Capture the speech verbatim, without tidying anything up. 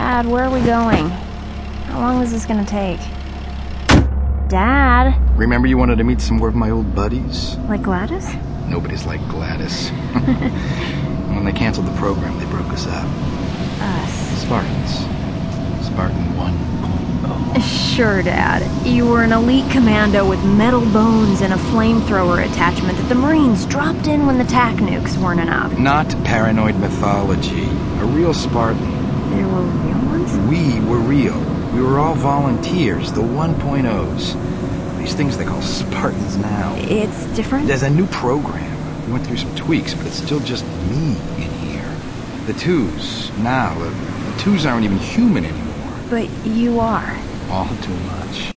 Dad, where are we going? How long is this gonna take? Dad? Remember you wanted to meet some more of my old buddies? Like Gladys? Nobody's like Gladys. When they canceled the program, they broke us up. Us. Spartans. Spartan one point oh. Sure, Dad. You were an elite commando with metal bones and a flamethrower attachment that the Marines dropped in when the tac nukes weren't enough. Not paranoid mythology. A real Spartan. There were real ones? We were real. We were all volunteers, the one point ohs. These things they call Spartans now. It's different? There's a new program. We went through some tweaks, but it's still just me in here. The twos, now, the, the twos aren't even human anymore. But you are. All too much.